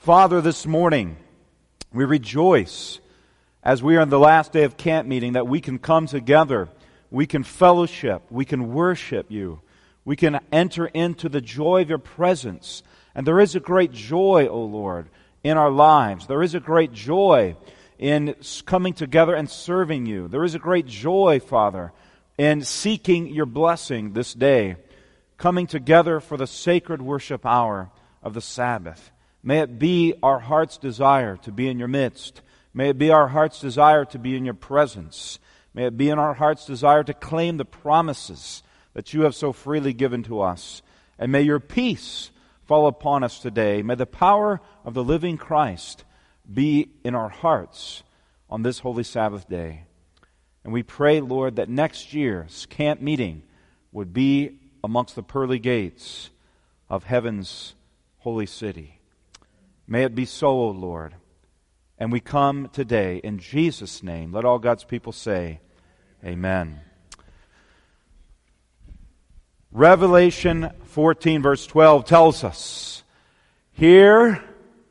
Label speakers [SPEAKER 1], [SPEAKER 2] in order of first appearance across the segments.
[SPEAKER 1] Father, this morning, we rejoice as we are in the last day of camp meeting that we can come together, we can fellowship, we can worship you, we can enter into the joy of your presence. And there is a great joy, O Lord, in our lives. There is a great joy in coming together and serving you. There is a great joy, Father, in seeking your blessing this day, coming together for the sacred worship hour of the Sabbath. May it be our heart's desire to be in your midst. May it be our heart's desire to be in your presence. May it be in our heart's desire to claim the promises that you have so freely given to us. And may your peace fall upon us today. May the power of the living Christ be in our hearts on this holy Sabbath day. And we pray, Lord, that next year's camp meeting would be amongst the pearly gates of heaven's holy city. May it be so, O Lord. And we come today in Jesus' name. Let all God's people say, Amen. Revelation 14 verse 12 tells us, here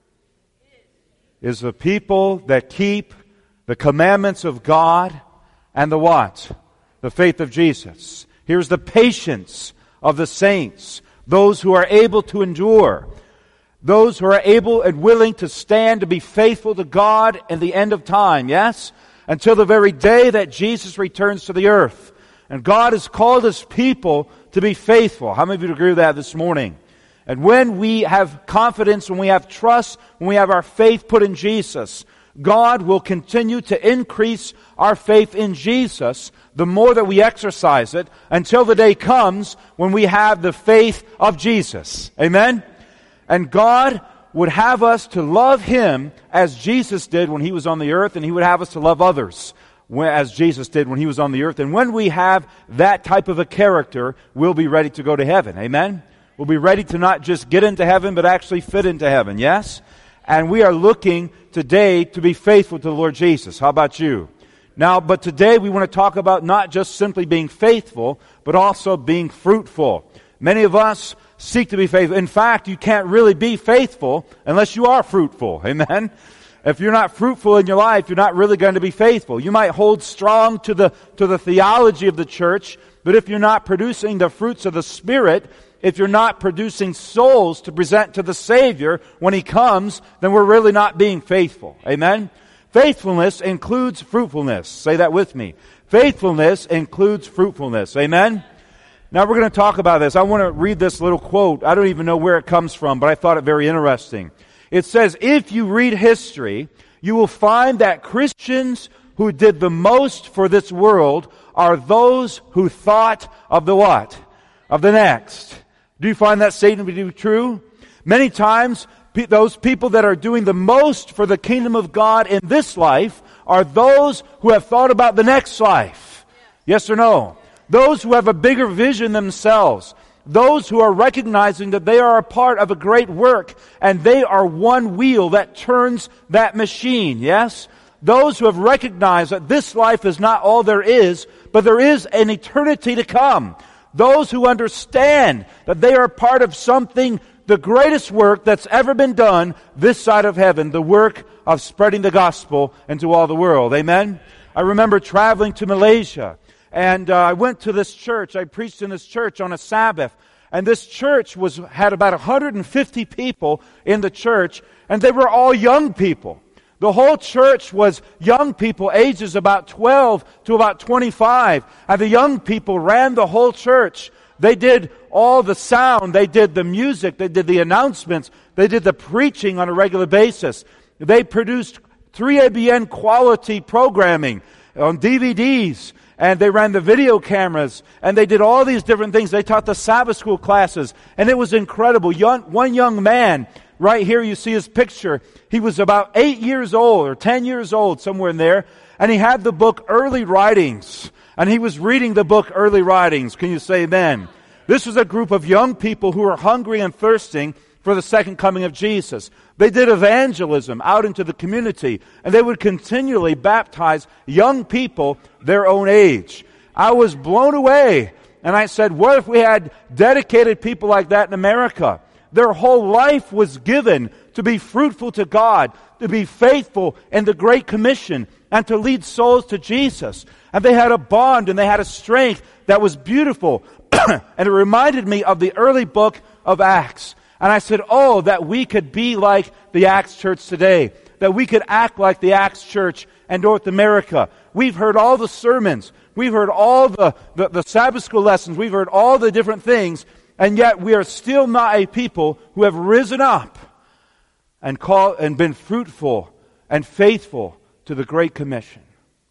[SPEAKER 1] is the people that keep the commandments of God and the what? The faith of Jesus. Here's the patience of the saints, those who are able to endure. Those who are able and willing to stand to be faithful to God in the end of time, yes? Until the very day that Jesus returns to the earth. And God has called His people to be faithful. How many of you agree with that this morning? And when we have confidence, when we have trust, when we have our faith put in Jesus, God will continue to increase our faith in Jesus the more that we exercise it until the day comes when we have the faith of Jesus. Amen? And God would have us to love Him as Jesus did when He was on the earth, and He would have us to love others as Jesus did when He was on the earth. And when we have that type of a character, we'll be ready to go to heaven. Amen? We'll be ready to not just get into heaven, but actually fit into heaven. Yes? And we are looking today to be faithful to the Lord Jesus. How about you? Now, but today we want to talk about not just simply being faithful, but also being fruitful. Many of us seek to be faithful. In fact, you can't really be faithful unless you are fruitful. Amen? If you're not fruitful in your life, you're not really going to be faithful. You might hold strong to the theology of the church, but if you're not producing the fruits of the Spirit, if you're not producing souls to present to the Savior when He comes, then we're really not being faithful. Amen? Faithfulness includes fruitfulness. Say that with me. Faithfulness includes fruitfulness. Amen? Now we're going to talk about this. I want to read this little quote. I don't even know where it comes from, but I thought it very interesting. It says, if you read history, you will find that Christians who did the most for this world are those who thought of the what? Of the next. Do you find that statement to be true? Many times, those people that are doing the most for the kingdom of God in this life are those who have thought about the next life. Yes or no? Those who have a bigger vision themselves. Those who are recognizing that they are a part of a great work and they are one wheel that turns that machine. Yes? Those who have recognized that this life is not all there is, but there is an eternity to come. Those who understand that they are part of something, the greatest work that's ever been done this side of heaven, the work of spreading the gospel into all the world. Amen? I remember traveling to Malaysia. And I went to this church. I preached in this church on a Sabbath. And this church had about 150 people in the church. And they were all young people. The whole church was young people, ages about 12 to about 25. And the young people ran the whole church. They did all the sound. They did the music. They did the announcements. They did the preaching on a regular basis. They produced 3ABN quality programming on DVDs. And they ran the video cameras, and they did all these different things. They taught the Sabbath school classes, and it was incredible. One young man, right here you see his picture. He was about 8 years old, or 10 years old, somewhere in there, and he had the book Early Writings, and he was reading the book Early Writings. Can you say amen? This was a group of young people who were hungry and thirsting for the second coming of Jesus. They did evangelism out into the community, and they would continually baptize young people their own age. I was blown away, and I said, what if we had dedicated people like that in America? Their whole life was given to be fruitful to God, to be faithful in the Great Commission, and to lead souls to Jesus. And they had a bond and they had a strength that was beautiful. And it reminded me of the early book of Acts. And I said, oh, that we could be like the Acts church today. That we could act like the Acts church in North America. We've heard all the sermons. We've heard all the Sabbath school lessons. We've heard all the different things. And yet we are still not a people who have risen up and been fruitful and faithful to the Great Commission.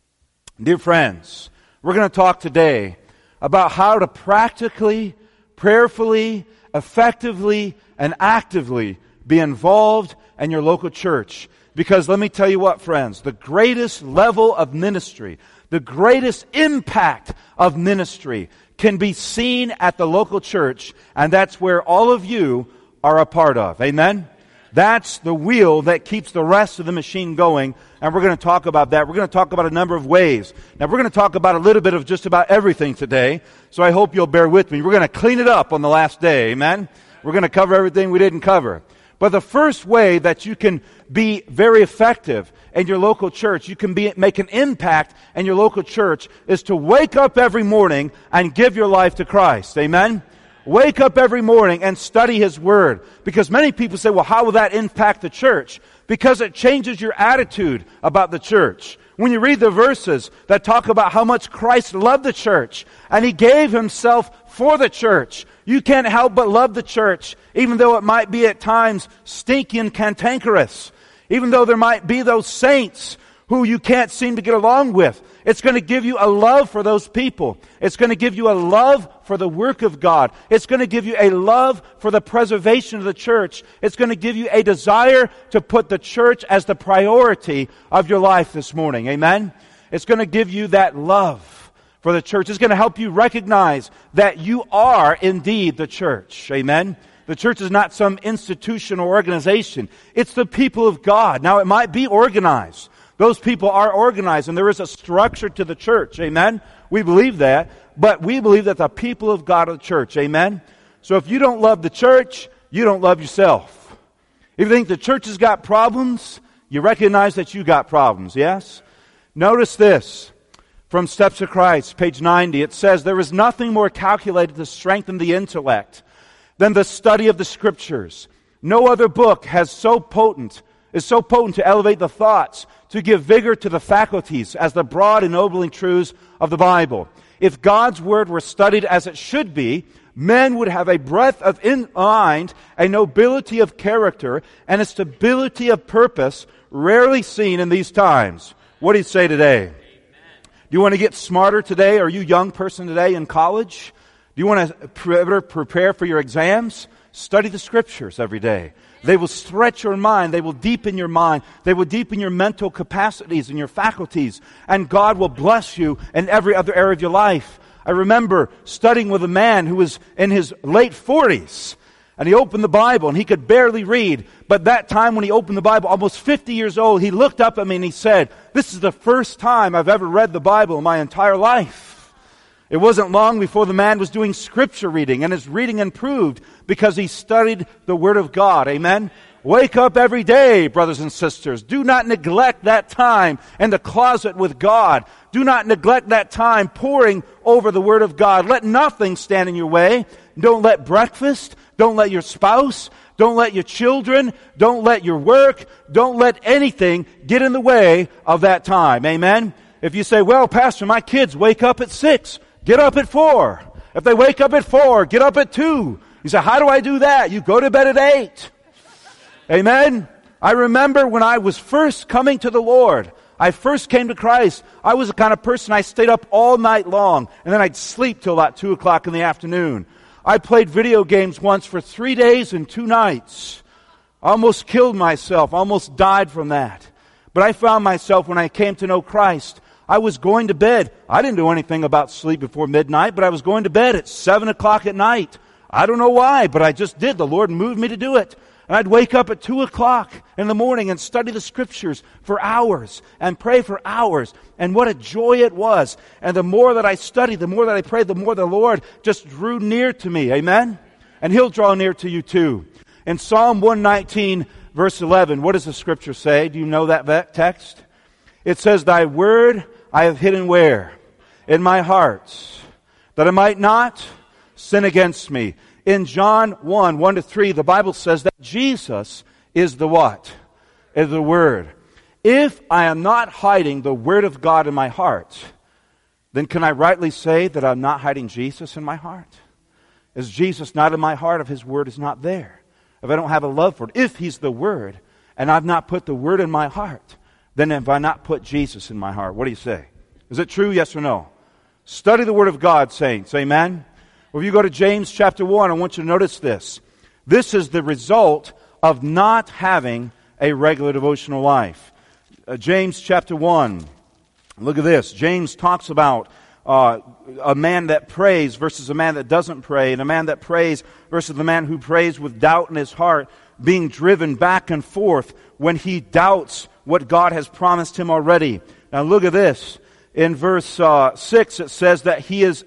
[SPEAKER 1] Dear friends, we're going to talk today about how to practically, prayerfully, effectively, and actively be involved in your local church. Because let me tell you what, friends, the greatest level of ministry, the greatest impact of ministry can be seen at the local church, and that's where all of you are a part of. Amen? That's the wheel that keeps the rest of the machine going, and we're going to talk about that. We're going to talk about a number of ways. Now, we're going to talk about a little bit of just about everything today, so I hope you'll bear with me. We're going to clean it up on the last day. Amen? We're going to cover everything we didn't cover. But the first way that you can be very effective in your local church, you can make an impact in your local church, is to wake up every morning and give your life to Christ. Amen? Wake up every morning and study His Word. Because many people say, well, how will that impact the church? Because it changes your attitude about the church. When you read the verses that talk about how much Christ loved the church, and He gave Himself for the church, you can't help but love the church, even though it might be at times stinky and cantankerous. Even though there might be those saints who you can't seem to get along with. It's going to give you a love for those people. It's going to give you a love for the work of God. It's going to give you a love for the preservation of the church. It's going to give you a desire to put the church as the priority of your life this morning. Amen? It's going to give you that love for the church. It's going to help you recognize that you are indeed the church. Amen? The church is not some institution or organization. It's the people of God. Now, it might be organized. Those people are organized, and there is a structure to the church. Amen? We believe that. But we believe that the people of God are the church. Amen? So if you don't love the church, you don't love yourself. If you think the church has got problems, you recognize that you got problems. Yes? Notice this. From Steps of Christ, page 90, it says, there is nothing more calculated to strengthen the intellect than the study of the Scriptures. No other book is so potent to elevate the thoughts, to give vigor to the faculties as the broad ennobling truths of the Bible. If God's Word were studied as it should be, men would have a breadth of mind, a nobility of character, and a stability of purpose rarely seen in these times. What do you say today? Do you want to get smarter today? Are you a young person today in college? Do you want to prepare for your exams? Study the Scriptures every day. They will stretch your mind. They will deepen your mind. They will deepen your mental capacities and your faculties. And God will bless you in every other area of your life. I remember studying with a man who was in his late 40s. And he opened the Bible and he could barely read. But that time when he opened the Bible, almost 50 years old, he looked up at me and he said, this is the first time I've ever read the Bible in my entire life. It wasn't long before the man was doing scripture reading, and his reading improved because he studied the Word of God. Amen? Wake up every day, brothers and sisters. Do not neglect that time in the closet with God. Do not neglect that time poring over the Word of God. Let nothing stand in your way. Don't let breakfast, don't let your spouse, don't let your children, don't let your work, don't let anything get in the way of that time. Amen? If you say, well, Pastor, my kids wake up at 6. Get up at 4. If they wake up at 4, get up at 2. You say, how do I do that? You go to bed at 8. Amen? I remember when I was first coming to the Lord, I first came to Christ, I was the kind of person, I stayed up all night long, and then I'd sleep till about 2 o'clock in the afternoon. I played video games once for 3 days and 2 nights. I almost killed myself, almost died from that. But I found myself, when I came to know Christ, I was going to bed. I didn't do anything about sleep before midnight, but I was going to bed at 7 o'clock at night. I don't know why, but I just did. The Lord moved me to do it. And I'd wake up at 2 o'clock in the morning and study the Scriptures for hours and pray for hours. And what a joy it was. And the more that I studied, the more that I prayed, the more the Lord just drew near to me. Amen? And He'll draw near to you too. In Psalm 119, verse 11, what does the Scripture say? Do you know that text? It says, Thy word I have hidden where? In my heart, that I might not sin against me. In John 1, 1-3, the Bible says that Jesus is the what? Is the Word. If I am not hiding the Word of God in my heart, then can I rightly say that I'm not hiding Jesus in my heart? Is Jesus not in my heart if His Word is not there? If I don't have a love for it, if He's the Word, and I've not put the Word in my heart, then have I not put Jesus in my heart? What do you say? Is it true, yes or no? Study the Word of God, saints. Amen? Well, if you go to James chapter 1, I want you to notice this. This is the result of not having a regular devotional life. James chapter 1. Look at this. James talks about a man that prays versus a man that doesn't pray, and a man that prays versus the man who prays with doubt in his heart, being driven back and forth when he doubts what God has promised him already. Now look at this. In verse 6 it says that he is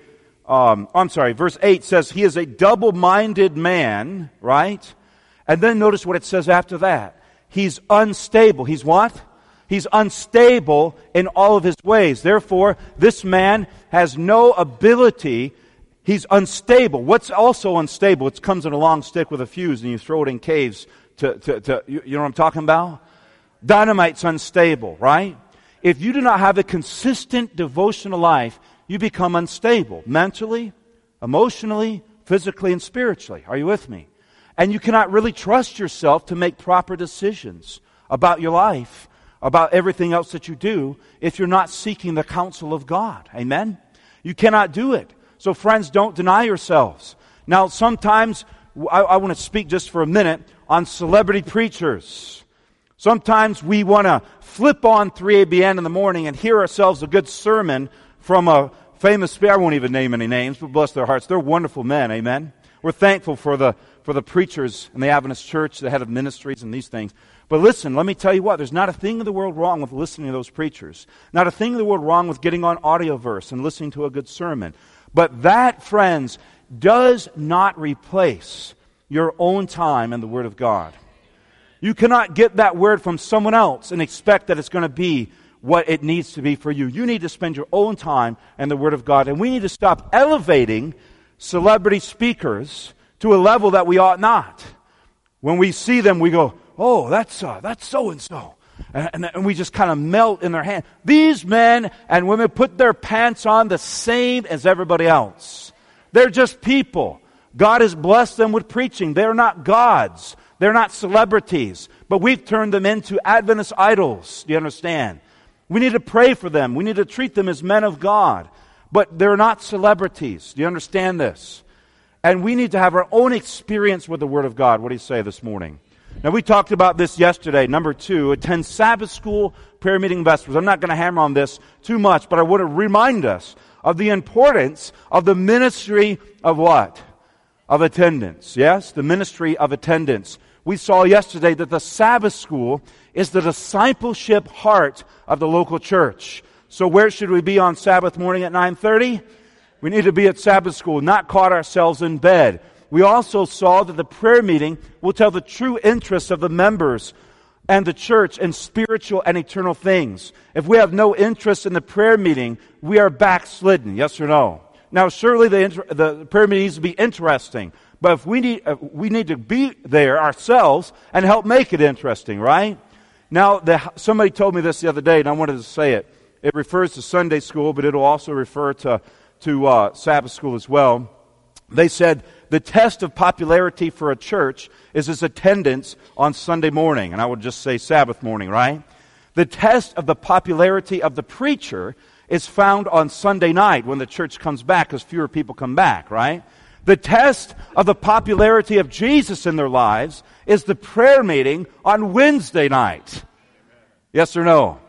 [SPEAKER 1] verse 8 says he is a double-minded man, right? And then notice what it says after that. He's unstable. He's what? He's unstable in all of his ways. Therefore, this man has no ability. He's unstable. What's also unstable? It comes in a long stick with a fuse and you throw it in caves you know what I'm talking about? Dynamite's unstable, right? If you do not have a consistent devotional life, you become unstable mentally, emotionally, physically, and spiritually. Are you with me? And you cannot really trust yourself to make proper decisions about your life, about everything else that you do, if you're not seeking the counsel of God. Amen? You cannot do it. So friends, don't deny yourselves. Now, sometimes, I want to speak just for a minute on celebrity preachers. Sometimes we want to flip on 3ABN in the morning and hear ourselves a good sermon from a famous, I won't even name any names, but bless their hearts. They're wonderful men, amen? We're thankful for the preachers in the Adventist church, the head of ministries and these things. But listen, let me tell you what, there's not a thing in the world wrong with listening to those preachers. Not a thing in the world wrong with getting on Audioverse and listening to a good sermon. But that, friends, does not replace your own time in the Word of God. You cannot get that word from someone else and expect that it's going to be what it needs to be for you. You need to spend your own time in the Word of God. And we need to stop elevating celebrity speakers to a level that we ought not. When we see them, we go, oh, that's so-and-so. And we just kind of melt in their hand. These men and women put their pants on the same as everybody else. They're just people. God has blessed them with preaching. They're not gods. They're not celebrities. But we've turned them into Adventist idols. Do you understand? We need to pray for them. We need to treat them as men of God. But they're not celebrities. Do you understand this? And we need to have our own experience with the Word of God. What do you say this morning? Now, we talked about this yesterday. Number 2, attend Sabbath school, prayer meeting, vespers. I'm not going to hammer on this too much, but I want to remind us of the importance of the ministry of what? Of attendance. Yes, the ministry of attendance. We saw yesterday that the Sabbath school is the discipleship heart of the local church. So where should we be on Sabbath morning at 9:30? We need to be at Sabbath school, not caught ourselves in bed. We also saw that the prayer meeting will tell the true interests of the members and the church in spiritual and eternal things. If we have no interest in the prayer meeting, we are backslidden, yes or no? Now, surely the prayer meeting needs to be interesting, but if we need to be there ourselves and help make it interesting, right? Now, somebody told me this the other day, and I wanted to say it. It refers to Sunday school, but it'll also refer to Sabbath school as well. They said the test of popularity for a church is its attendance on Sunday morning, and I would just say Sabbath morning, right? The test of the popularity of the preacher is found on Sunday night when the church comes back, because fewer people come back, right? The test of the popularity of Jesus in their lives is the prayer meeting on Wednesday night. Yes or no?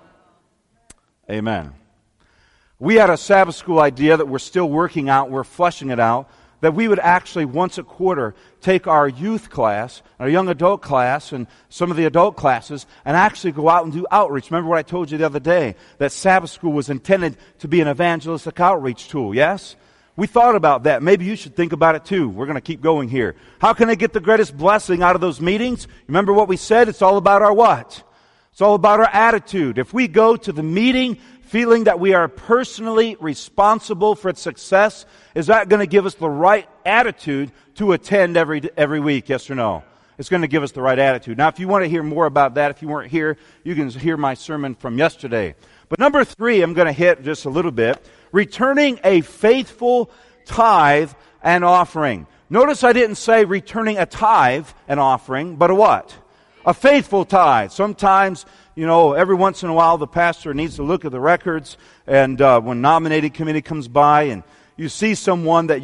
[SPEAKER 1] Amen. We had a Sabbath school idea that we're still working out, we're fleshing it out, that we would actually once a quarter take our youth class, our young adult class, and some of the adult classes, and actually go out and do outreach. Remember what I told you the other day, that Sabbath school was intended to be an evangelistic outreach tool, yes? We thought about that. Maybe you should think about it too. We're going to keep going here. How can I get the greatest blessing out of those meetings? Remember what we said? It's all about our what? It's all about our attitude. If we go to the meeting feeling that we are personally responsible for its success, is that going to give us the right attitude to attend every week? Yes or no? It's going to give us the right attitude. Now, if you want to hear more about that, if you weren't here, you can hear my sermon from yesterday. But number 3, I'm going to hit just a little bit. Returning a faithful tithe and offering. Notice I didn't say returning a tithe and offering, but a what? A faithful tithe. Sometimes, every once in a while the pastor needs to look at the records, and when nominating committee comes by and you see someone that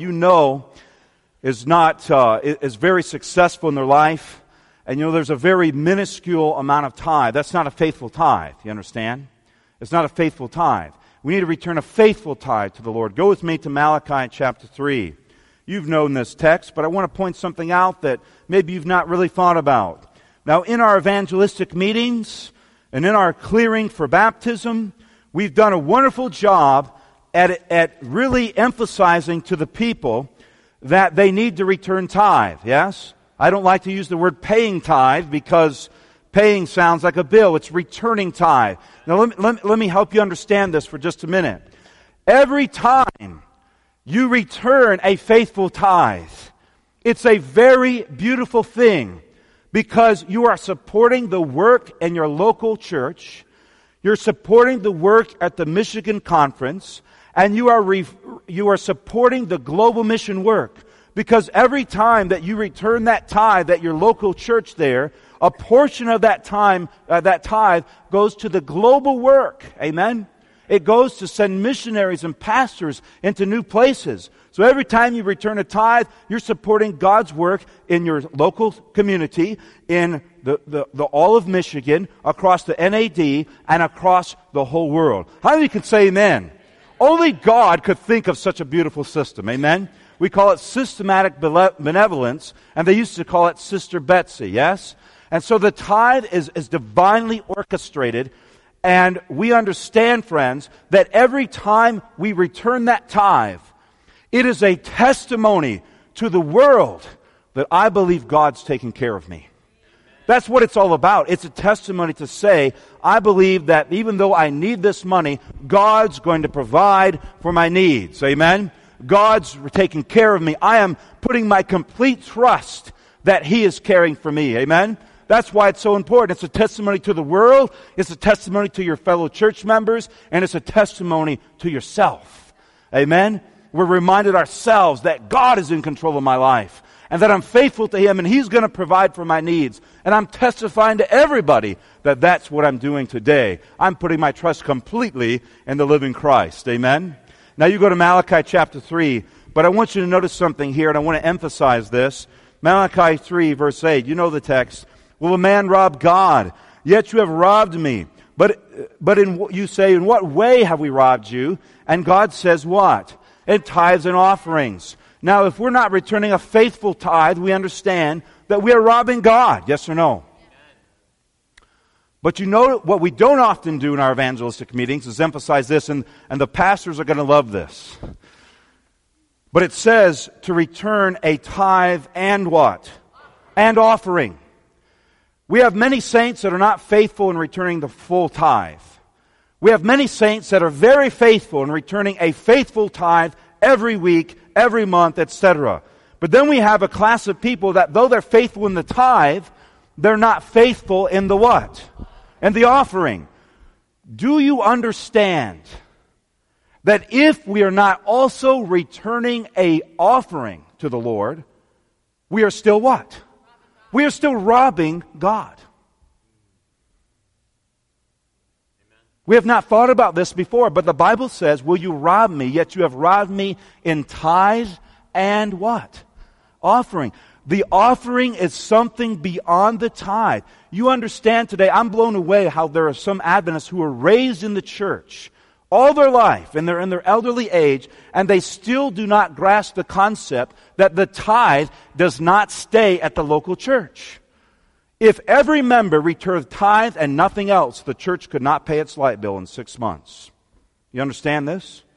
[SPEAKER 1] is very successful in their life, and there's a very minuscule amount of tithe. That's not a faithful tithe, you understand? It's not a faithful tithe. We need to return a faithful tithe to the Lord. Go with me to Malachi chapter 3. You've known this text, but I want to point something out that maybe you've not really thought about. Now, in our evangelistic meetings and in our clearing for baptism, we've done a wonderful job at really emphasizing to the people that they need to return tithe, yes? I don't like to use the word paying tithe because paying sounds like a bill. It's returning tithe. Now let me help you understand this for just a minute. Every time you return a faithful tithe, it's a very beautiful thing because you are supporting the work in your local church, you're supporting the work at the Michigan Conference, and you are supporting the global mission work. Because every time that you return that tithe at your local church there, a portion of that tithe goes to the global work. Amen? It goes to send missionaries and pastors into new places. So every time you return a tithe, you're supporting God's work in your local community, in the all of Michigan, across the NAD, and across the whole world. How many can say amen? Only God could think of such a beautiful system. Amen? We call it systematic benevolence, and they used to call it Sister Betsy, yes? And so the tithe is divinely orchestrated, and we understand, friends, that every time we return that tithe, it is a testimony to the world that I believe God's taking care of me. That's what it's all about. It's a testimony to say, I believe that even though I need this money, God's going to provide for my needs. Amen? God's taking care of me. I am putting my complete trust that He is caring for me. Amen? That's why it's so important. It's a testimony to the world, it's a testimony to your fellow church members, and it's a testimony to yourself. Amen? We're reminded ourselves that God is in control of my life, and that I'm faithful to Him, and He's going to provide for my needs. And I'm testifying to everybody that that's what I'm doing today. I'm putting my trust completely in the living Christ. Amen? Now you go to Malachi chapter 3, but I want you to notice something here, and I want to emphasize this. Malachi 3, verse 8, you know the text. Will a man rob God? Yet you have robbed me. But you say, in what way have we robbed you? And God says what? In tithes and offerings. Now, if we're not returning a faithful tithe, we understand that we are robbing God. Yes or no? But what we don't often do in our evangelistic meetings is emphasize this, and the pastors are going to love this. But it says to return a tithe and what? And offering. We have many saints that are not faithful in returning the full tithe. We have many saints that are very faithful in returning a faithful tithe every week, every month, etc. But then we have a class of people that though they're faithful in the tithe, they're not faithful in the what? In the offering. Do you understand that if we are not also returning an offering to the Lord, we are still what? We are still robbing God. We have not thought about this before, but the Bible says, will you rob me, yet you have robbed me in tithe and what? Offering. The offering is something beyond the tithe. You understand today, I'm blown away how there are some Adventists who are raised in the church all their life, and they're in their elderly age, and they still do not grasp the concept that the tithe does not stay at the local church. If every member returned tithe and nothing else, the church could not pay its light bill in 6 months. You understand this?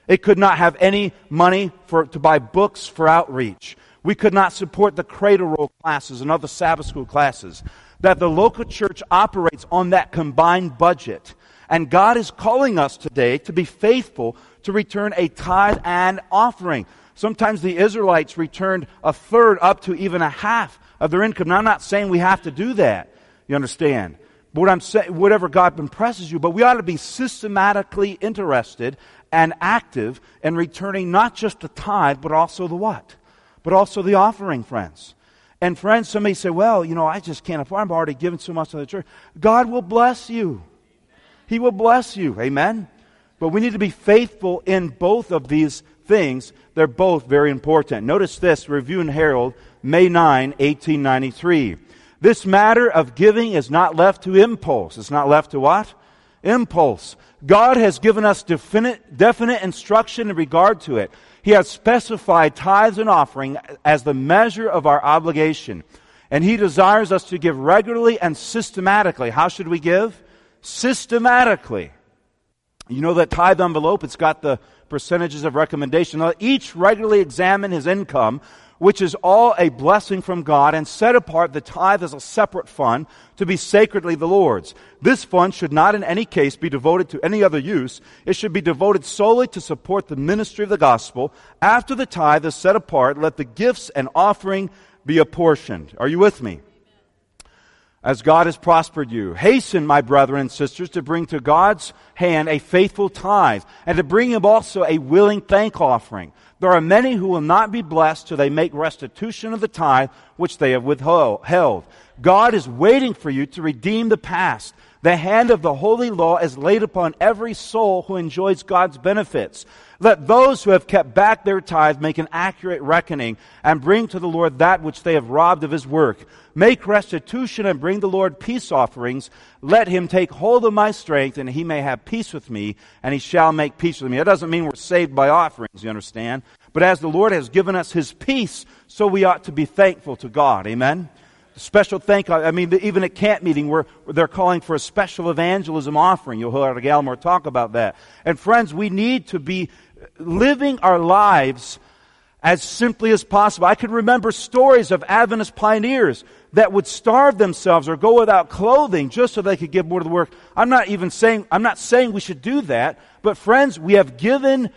[SPEAKER 1] It could not have any money to buy books for outreach. We could not support the Cradle Roll classes and other Sabbath school classes. That the local church operates on that combined budget. And God is calling us today to be faithful to return a tithe and offering. Sometimes the Israelites returned a third up to even a half of their income. Now, I'm not saying we have to do that. You understand? But what I'm saying, whatever God impresses you, but we ought to be systematically interested and active in returning not just the tithe, but also the what? But also the offering, friends. And friends, somebody say, well, I just can't afford. I'm already giving so much to the church. God will bless you. He will bless you. Amen? But we need to be faithful in both of these things. They're both very important. Notice this, Review and Herald, May 9, 1893. This matter of giving is not left to impulse. It's not left to what? Impulse. God has given us definite instruction in regard to it. He has specified tithes and offering as the measure of our obligation. And He desires us to give regularly and systematically. How should we give? Systematically. You know that tithe envelope, it's got the percentages of recommendation. Let each regularly examine his income, which is all a blessing from God, and set apart the tithe as a separate fund to be sacredly the Lord's. This fund should not in any case be devoted to any other use. It should be devoted solely to support the ministry of the gospel. After the tithe is set apart, let the gifts and offering be apportioned. Are you with me? As God has prospered you, hasten, my brethren and sisters, to bring to God's hand a faithful tithe, and to bring Him also a willing thank offering. There are many who will not be blessed till they make restitution of the tithe which they have withheld. God is waiting for you to redeem the past. The hand of the holy law is laid upon every soul who enjoys God's benefits. Let those who have kept back their tithe make an accurate reckoning and bring to the Lord that which they have robbed of His work. Make restitution and bring the Lord peace offerings. Let Him take hold of my strength, and He may have peace with me, and He shall make peace with me. That doesn't mean we're saved by offerings, you understand? But as the Lord has given us His peace, so we ought to be thankful to God. Amen? Special even at camp meeting, they're calling for a special evangelism offering. You'll hear Gallimore talk about that. And friends, we need to be living our lives as simply as possible. I can remember stories of Adventist pioneers that would starve themselves or go without clothing just so they could give more to the work. I'm not saying we should do that, but friends, we have given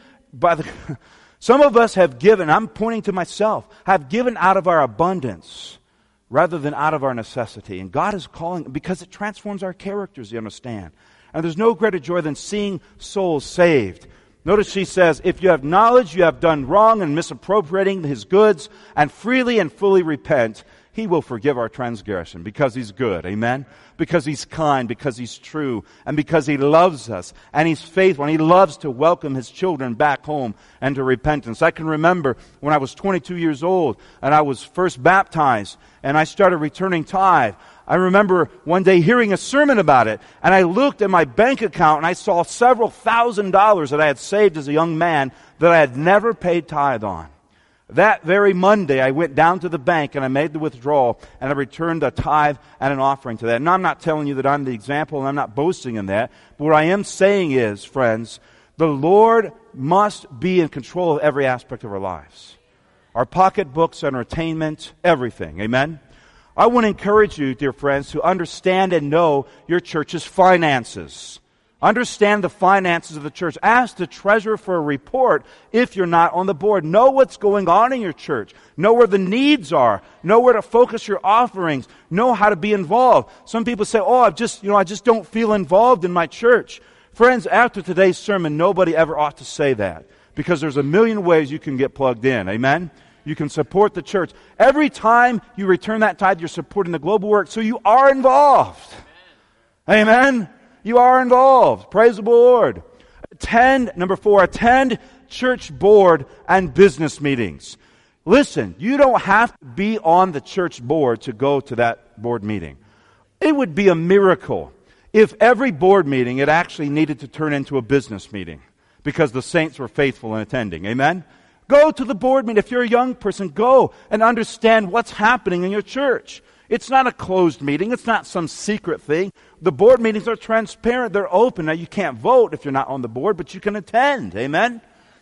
[SPEAKER 1] some of us have given, I'm pointing to myself, have given out of our abundance rather than out of our necessity. And God is calling, because it transforms our characters, you understand. And there's no greater joy than seeing souls saved. Notice she says, if you have knowledge you have done wrong and misappropriating His goods, and freely and fully repent, He will forgive our transgression, because He's good. Amen? Because He's kind, because He's true, and because He loves us, and He's faithful, and He loves to welcome His children back home and to repentance. I can remember when I was 22 years old, and I was first baptized, and I started returning tithe. I remember one day hearing a sermon about it, and I looked at my bank account, and I saw several $1,000s that I had saved as a young man that I had never paid tithe on. That very Monday, I went down to the bank and I made the withdrawal, and I returned a tithe and an offering to that. And I'm not telling you that I'm the example, and I'm not boasting in that. But what I am saying is, friends, the Lord must be in control of every aspect of our lives. Our pocketbooks, entertainment, everything. Amen? I want to encourage you, dear friends, to understand and know your church's finances. Understand the finances of the church. Ask the treasurer for a report if you're not on the board. Know what's going on in your church. Know where the needs are. Know where to focus your offerings. Know how to be involved. Some people say, I just don't feel involved in my church. Friends, after today's sermon, nobody ever ought to say that, because there's a million ways you can get plugged in. Amen? You can support the church. Every time you return that tithe, you're supporting the global work, so you are involved. Amen? You are involved. Praise the Lord. Number 4, attend church board and business meetings. Listen, you don't have to be on the church board to go to that board meeting. It would be a miracle if every board meeting it actually needed to turn into a business meeting because the saints were faithful in attending. Amen? Go to the board meeting. If you're a young person, go and understand what's happening in your church. It's not a closed meeting. It's not some secret thing. The board meetings are transparent. They're open. Now, you can't vote if you're not on the board, but you can attend. Amen?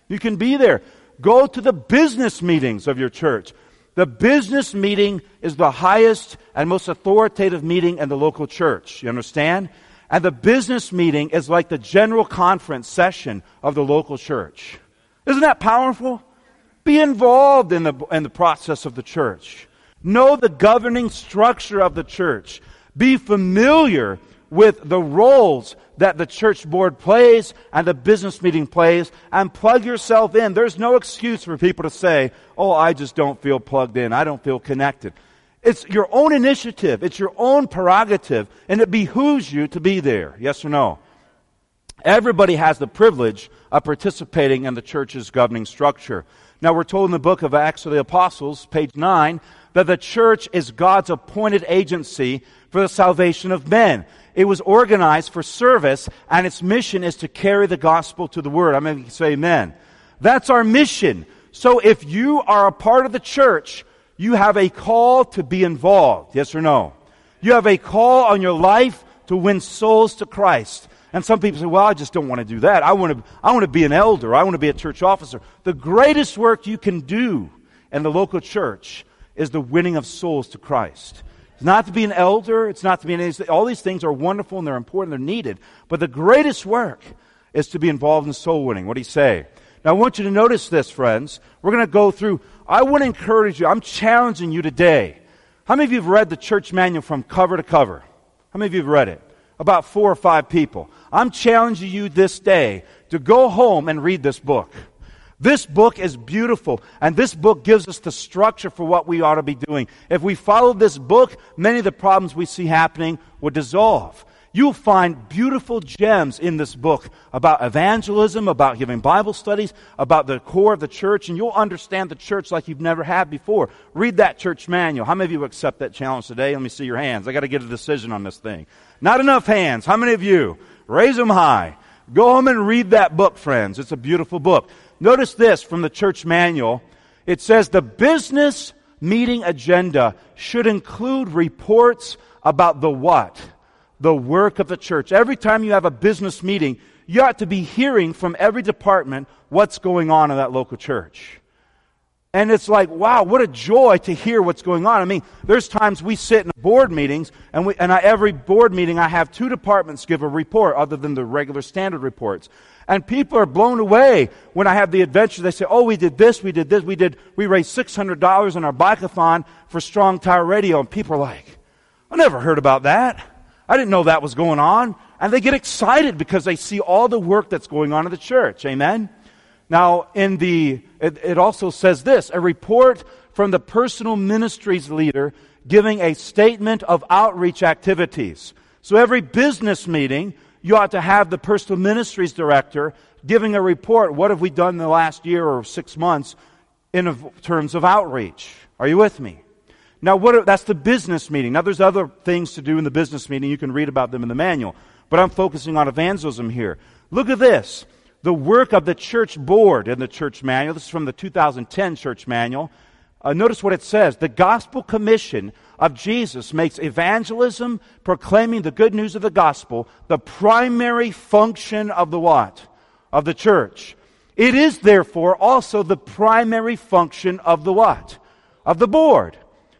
[SPEAKER 1] You can be there. Go to the business meetings of your church. The business meeting is the highest and most authoritative meeting in the local church. You understand? And the business meeting is like the general conference session of the local church. Isn't that powerful? Be involved in the process of the church. Know the governing structure of the church. Be familiar with the roles that the church board plays and the business meeting plays, and plug yourself in. There's no excuse for people to say, oh, I just don't feel plugged in. I don't feel connected. It's your own initiative. It's your own prerogative, and it behooves you to be there. Yes or no? Everybody has the privilege of participating in the church's governing structure. Now, we're told in the book of Acts of the Apostles, page 9, that the church is God's appointed agency for the salvation of men. It was organized for service, and its mission is to carry the gospel to the world. I mean, you can say amen. That's our mission. So if you are a part of the church, you have a call to be involved. Yes or no? You have a call on your life to win souls to Christ. And some people say, well, I just don't want to do that. I want to be an elder. I want to be a church officer. The greatest work you can do in the local church is the winning of souls to Christ. It's not to be an elder. It's not to be all these things are wonderful and they're important. They're needed. But the greatest work is to be involved in soul winning. What do you say? Now, I want you to notice this, friends. We're going to go through. I want to encourage you. I'm challenging you today. How many of you have read the church manual from cover to cover? How many of you have read it? About 4 or 5 people. I'm challenging you this day to go home and read this book. This book is beautiful, and this book gives us the structure for what we ought to be doing. If we follow this book, many of the problems we see happening would dissolve. You'll find beautiful gems in this book about evangelism, about giving Bible studies, about the core of the church, and you'll understand the church like you've never had before. Read that church manual. How many of you accept that challenge today? Let me see your hands. I got to get a decision on this thing. Not enough hands. How many of you? Raise them high. Go home and read that book, friends. It's a beautiful book. Notice this from the church manual. It says the business meeting agenda should include reports about the what? The work of the church. Every time you have a business meeting, you ought to be hearing from every department what's going on in that local church. And it's like, wow, what a joy to hear what's going on. I mean, there's times we sit in board meetings, and every board meeting I have 2 departments give a report other than the regular standard reports. And people are blown away when I have the adventure. They say, oh, we did this, we raised $600 in our bike-a-thon for Strong Tower Radio. And people are like, I never heard about that. I didn't know that was going on. And they get excited because they see all the work that's going on in the church. Amen? Now, it also says this, a report from the personal ministries leader giving a statement of outreach activities. So every business meeting, you ought to have the personal ministries director giving a report. What have we done in the last year or 6 months in terms of outreach? Are you with me? Now, that's the business meeting. Now, there's other things to do in the business meeting. You can read about them in the manual. But I'm focusing on evangelism here. Look at this. The work of the church board in the church manual. This is from the 2010 church manual. Notice what it says. The gospel commission of Jesus makes evangelism, proclaiming the good news of the gospel, the primary function of the what? Of the church. It is, therefore, also the primary function of the what? Of the board,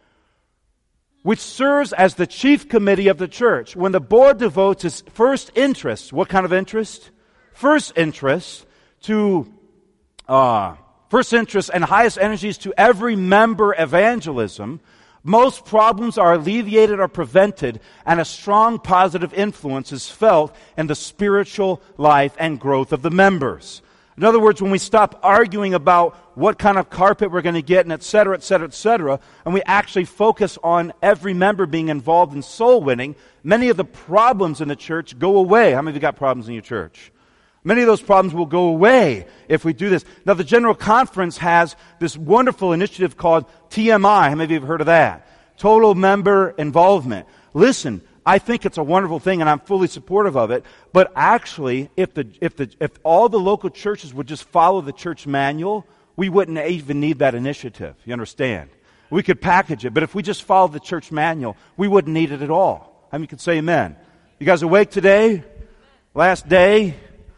[SPEAKER 1] which serves as the chief committee of the church. When the board devotes its first interest, what kind of interest? First interest and highest energies to every member evangelism, most problems are alleviated or prevented, and a strong positive influence is felt in the spiritual life and growth of the members. In other words, when we stop arguing about what kind of carpet we're going to get and et cetera, and we actually focus on every member being involved in soul winning, many of the problems in the church go away. How many of you got problems in your church? Many of those problems will go away if we do this. Now, the General Conference has this wonderful initiative called TMI. How many of you have heard of that? Total Member Involvement. Listen, I think it's a wonderful thing, and I'm fully supportive of it. But actually, if all the local churches would just follow the church manual, we wouldn't even need that initiative. You understand? We could package it, but if we just follow the church manual, we wouldn't need it at all. How many could say amen? You guys awake today? Last day?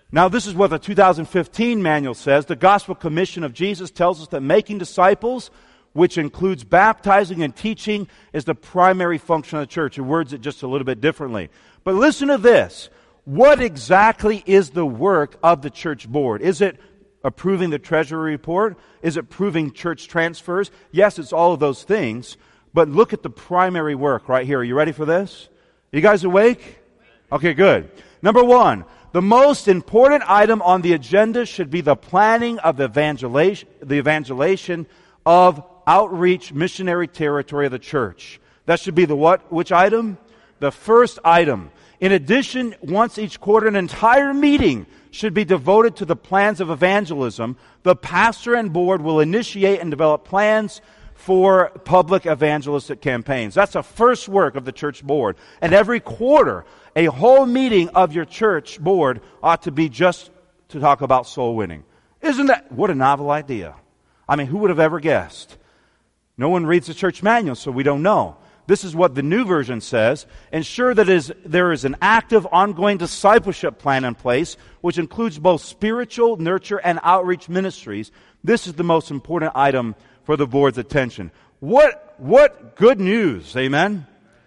[SPEAKER 1] Now, this is what the 2015 manual says. The Gospel Commission of Jesus tells us that making disciples, which includes baptizing and teaching, is the primary function of the church. It words it just a little bit differently. But listen to this. What exactly is the work of the church board? Is it approving the treasury report? Is it approving church transfers? Yes, it's all of those things. But look at the primary work right here. Are you ready for this? You guys awake? Okay, good. Number one, the most important item on the agenda should be the planning of the evangelization of outreach missionary territory of the church. That should be the what? Which item? The first item. In addition, once each quarter, an entire meeting should be devoted to the plans of evangelism. The pastor and board will initiate and develop plans for public evangelistic campaigns. That's the first work of the church board. And every quarter, a whole meeting of your church board ought to be just to talk about soul winning. Isn't that, what a novel idea. I mean, who would have ever guessed? No one reads the church manual, so we don't know. This is what the New Version says. Ensure that there is an active, ongoing discipleship plan in place, which includes both spiritual, nurture, and outreach ministries. This is the most important item for the board's attention. What good news, amen?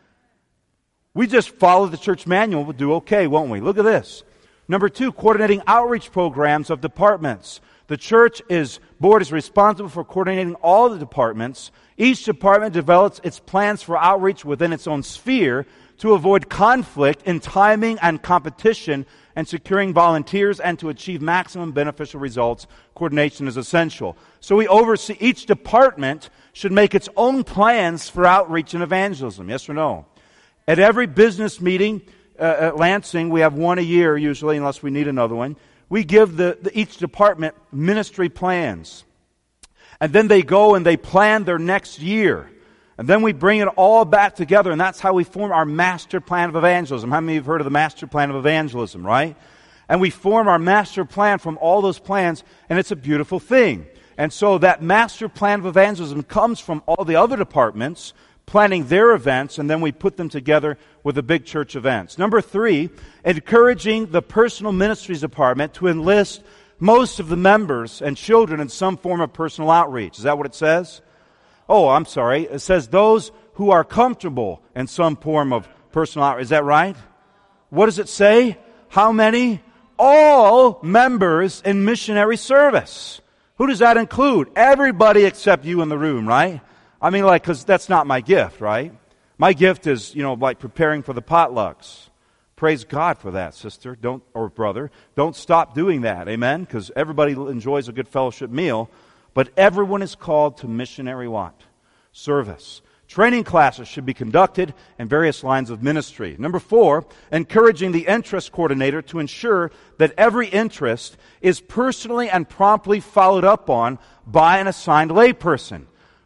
[SPEAKER 1] We just follow the church manual, we'll do okay, won't we? Look at this. Number two, coordinating outreach programs of departments. The church board is responsible for coordinating all the departments. Each department develops its plans for outreach within its own sphere to avoid conflict in timing and competition and securing volunteers and to achieve maximum beneficial results. Coordination is essential. So we oversee, each department should make its own plans for outreach and evangelism. Yes or no? At every business meeting at Lansing, we have one a year usually, unless we need another one. We give each department ministry plans. And then they go and they plan their next year. And then we bring it all back together, and that's how we form our master plan of evangelism. How many of you have heard of the master plan of evangelism, right? And we form our master plan from all those plans, and it's a beautiful thing. And so that master plan of evangelism comes from all the other departments planning their events, and then we put them together with the big church events. Number three, encouraging the personal ministries department to enlist most of the members and children in some form of personal outreach. Is that what it says? Oh, I'm sorry. It says those who are comfortable in some form of personal outreach. Is that right? What does it say? How many? All members in missionary service. Who does that include? Everybody except you in the room, right? I mean, because that's not my gift, right? My gift is, like preparing for the potlucks. Praise God for that, sister, or brother. Don't stop doing that, amen? Because everybody enjoys a good fellowship meal. But everyone is called to missionary what? Service. Training classes should be conducted in various lines of ministry. Number four, encouraging the interest coordinator to ensure that every interest is personally and promptly followed up on by an assigned layperson.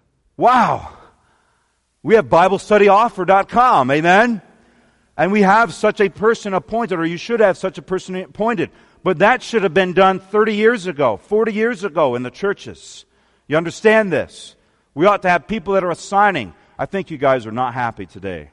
[SPEAKER 1] Wow! We have BibleStudyOffer.com, amen? And we have such a person appointed, or you should have such a person appointed. But that should have been done 30 years ago, 40 years ago in the churches. You understand this? We ought to have people that are assigning. I think you guys are not happy today.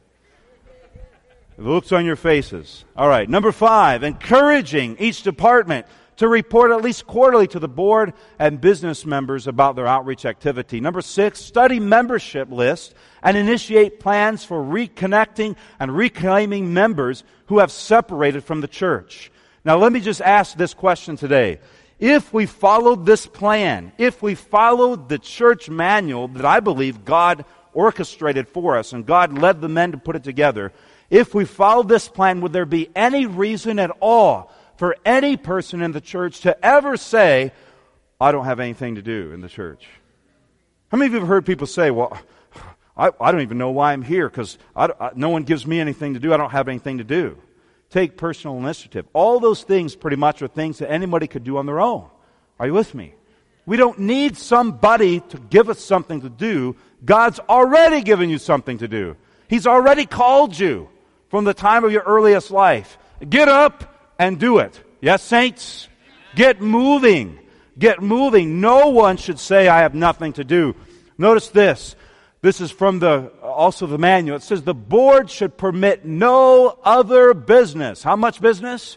[SPEAKER 1] The looks on your faces. All right, number five, encouraging each department to report at least quarterly to the board and business members about their outreach activity. Number six, study membership lists and initiate plans for reconnecting and reclaiming members who have separated from the church. Now let me just ask this question today. If we followed this plan, if we followed the church manual that I believe God orchestrated for us and God led the men to put it together, if we followed this plan, would there be any reason at all for any person in the church to ever say, I don't have anything to do in the church? How many of you have heard people say, well, I don't even know why I'm here because no one gives me anything to do. I don't have anything to do. Take personal initiative. All those things pretty much are things that anybody could do on their own. Are you with me? We don't need somebody to give us something to do. God's already given you something to do. He's already called you from the time of your earliest life. Get up and do it. Yes, saints? Get moving. Get moving. No one should say, I have nothing to do. Notice this. This is from also the manual. It says the board should permit no other business. How much business?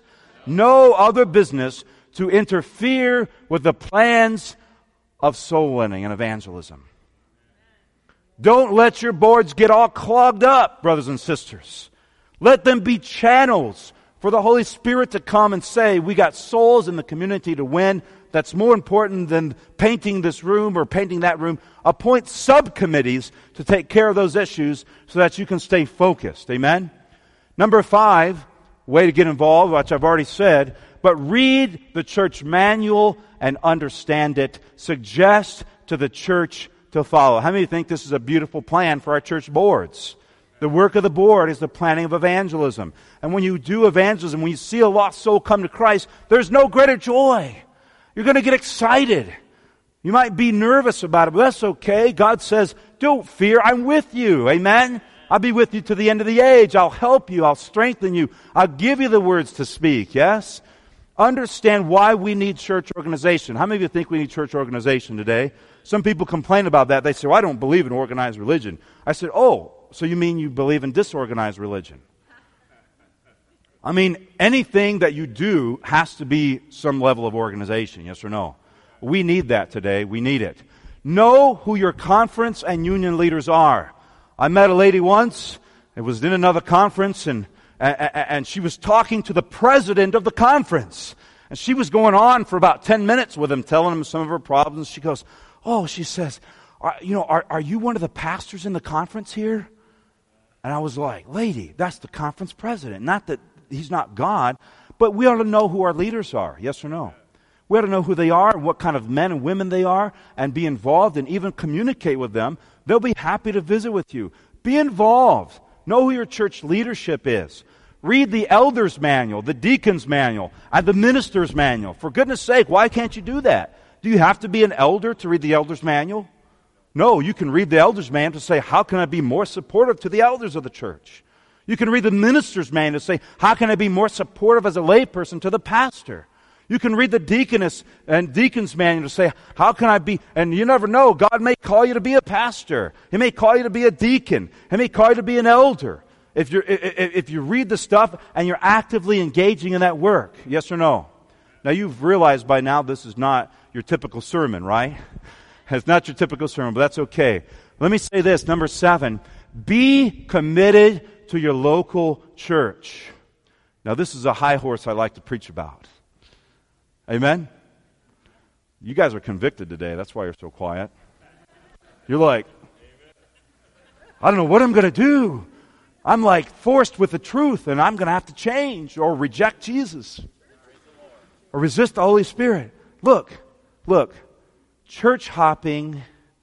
[SPEAKER 1] no other business to interfere with the plans of soul winning and evangelism. Don't let your boards get all clogged up, brothers and sisters. Let them be channels for the Holy Spirit to come and say, we got souls in the community to win. That's more important than painting this room or painting that room. Appoint subcommittees to take care of those issues so that you can stay focused. Amen? Number 5, way to get involved, which I've already said, but read the church manual and understand it. Suggest to the church to follow. How many think this is a beautiful plan for our church boards? The work of the board is the planning of evangelism. And when you do evangelism, when you see a lost soul come to Christ, there's no greater joy. You're going to get excited. You might be nervous about it, but that's okay. God says, don't fear, I'm with you. Amen? I'll be with you to the end of the age. I'll help you. I'll strengthen you. I'll give you the words to speak. Yes? Understand why we need church organization. How many of you think we need church organization today? Some people complain about that. They say, well, I don't believe in organized religion. I said, oh, so you mean you believe in disorganized religion? I mean, anything that you do has to be some level of organization, yes or no? We need that today. We need it. Know who your conference and union leaders are. I met a lady once. It was in another conference, and she was talking to the president of the conference. And she was going on for about 10 minutes with him, telling him some of her problems. She goes, oh, she says, are you one of the pastors in the conference here? And I was like, lady, that's the conference president. Not that he's not God, but we ought to know who our leaders are, yes or no? We ought to know who they are and what kind of men and women they are and be involved and even communicate with them. They'll be happy to visit with you. Be involved. Know who your church leadership is. Read the elder's manual, the deacon's manual, and the minister's manual. For goodness sake, why can't you do that? Do you have to be an elder to read the elder's manual? No, you can read the elder's manual to say, how can I be more supportive to the elders of the church? You can read the minister's manual to say, how can I be more supportive as a layperson to the pastor? You can read the deaconess and deacon's manual to say, how can I be, and you never know, God may call you to be a pastor. He may call you to be a deacon. He may call you to be an elder. If you read the stuff and you're actively engaging in that work, yes or no? Now you've realized by now this is not your typical sermon, right? It's not your typical sermon, but that's okay. Let me say this, number 7, be committed to your local church. Now this is a high horse I like to preach about. Amen? You guys are convicted today. That's why you're so quiet. You're like, I don't know what I'm going to do. I'm like forced with the truth and I'm going to have to change or reject Jesus or resist the Holy Spirit. Look, church hopping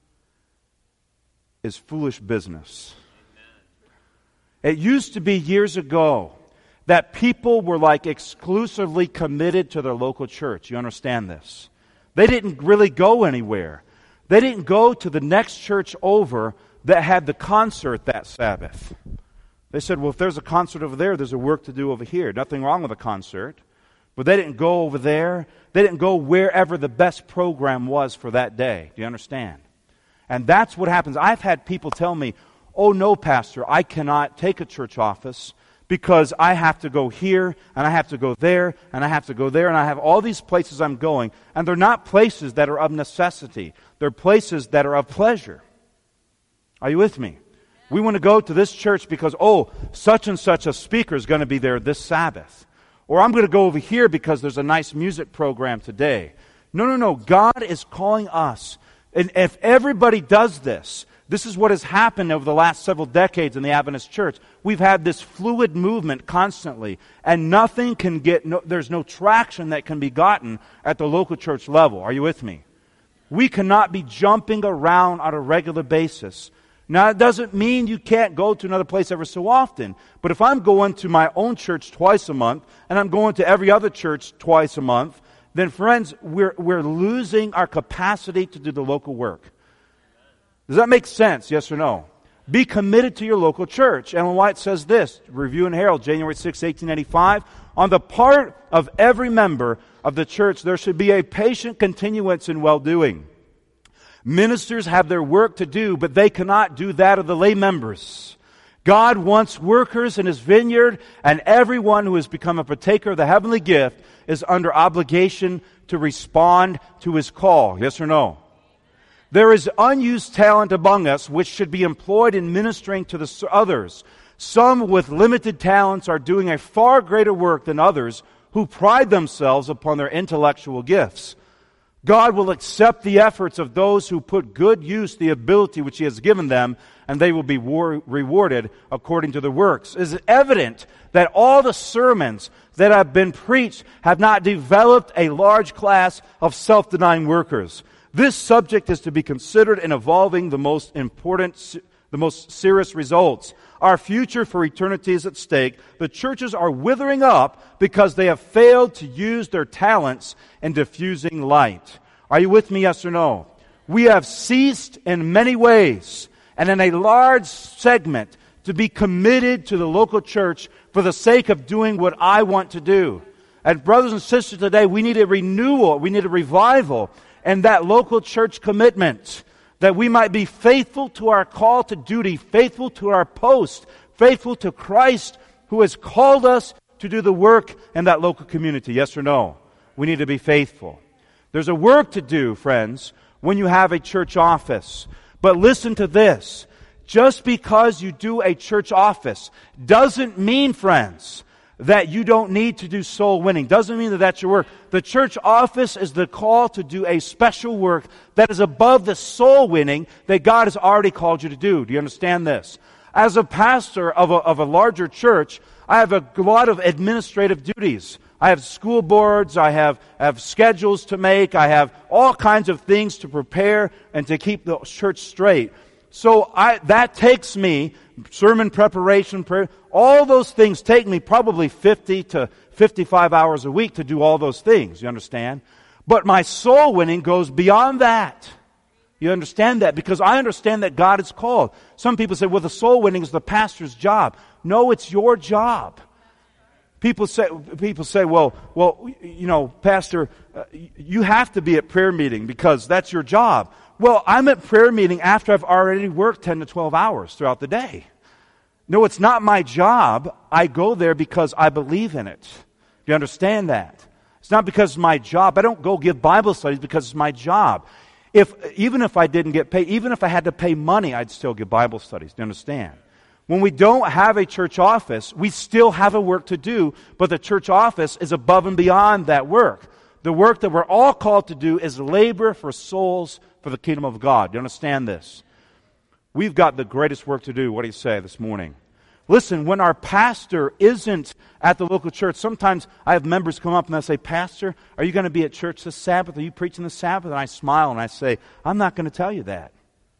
[SPEAKER 1] is foolish business. It used to be years ago that people were like exclusively committed to their local church. You understand this? They didn't really go anywhere. They didn't go to the next church over that had the concert that Sabbath. They said, well, if there's a concert over there, there's a work to do over here. Nothing wrong with a concert. But they didn't go over there. They didn't go wherever the best program was for that day. Do you understand? And that's what happens. I've had people tell me, oh, no, Pastor, I cannot take a church office because I have to go here, and I have to go there, and I have to go there, and I have all these places I'm going. And they're not places that are of necessity. They're places that are of pleasure. Are you with me? We want to go to this church because, oh, such and such a speaker is going to be there this Sabbath. Or I'm going to go over here because there's a nice music program today. No. God is calling us. And if everybody does this, this is what has happened over the last several decades in the Adventist church. We've had this fluid movement constantly, and nothing can there's no traction that can be gotten at the local church level. Are you with me? We cannot be jumping around on a regular basis. Now, it doesn't mean you can't go to another place ever so often. But if I'm going to my own church twice a month, and I'm going to every other church twice a month, then friends, we're losing our capacity to do the local work. Does that make sense, yes or no? Be committed to your local church. Ellen White says this, Review and Herald, January 6, 1885, on the part of every member of the church, there should be a patient continuance in well-doing. Ministers have their work to do, but they cannot do that of the lay members. God wants workers in His vineyard, and everyone who has become a partaker of the heavenly gift is under obligation to respond to His call. Yes or no? There is unused talent among us which should be employed in ministering to the others. Some with limited talents are doing a far greater work than others who pride themselves upon their intellectual gifts. God will accept the efforts of those who put good use the ability which He has given them, and they will be rewarded according to their works. It is evident that all the sermons that have been preached have not developed a large class of self-denying workers. This subject is to be considered in evolving the most serious results. Our future for eternity is at stake. The churches are withering up because they have failed to use their talents in diffusing light. Are you with me, yes or no? We have ceased in many ways, and in a large segment, to be committed to the local church for the sake of doing what I want to do. And brothers and sisters, today we need a renewal, we need a revival, and that local church commitment, that we might be faithful to our call to duty, faithful to our post, faithful to Christ who has called us to do the work in that local community. Yes or no? We need to be faithful. There's a work to do, friends, when you have a church office. But listen to this. Just because you do a church office doesn't mean, friends, that you don't need to do soul winning. Doesn't mean that that's your work. The church office is the call to do a special work that is above the soul winning that God has already called you to do. Do you understand this? As a pastor of a larger church, I have a lot of administrative duties. I have school boards, I have schedules to make, I have all kinds of things to prepare and to keep the church straight. So that takes me, sermon preparation, prayer, all those things take me probably 50 to 55 hours a week to do all those things, you understand? But my soul winning goes beyond that. You understand that? Because I understand that God is called. Some people say, well, the soul winning is the pastor's job. No, it's your job. People say, well, you know, Pastor, you have to be at prayer meeting because that's your job. Well, I'm at prayer meeting after I've already worked 10 to 12 hours throughout the day. No, it's not my job. I go there because I believe in it. Do you understand that? It's not because it's my job. I don't go give Bible studies because it's my job. Even if I didn't get paid, even if I had to pay money, I'd still give Bible studies. Do you understand? When we don't have a church office, we still have a work to do, but the church office is above and beyond that work. The work that we're all called to do is labor for souls for the kingdom of God. Do you understand this? We've got the greatest work to do. What do you say this morning? Listen, when our pastor isn't at the local church, sometimes I have members come up and they say, Pastor, are you going to be at church this Sabbath? Are you preaching this Sabbath? And I smile and I say, I'm not going to tell you that.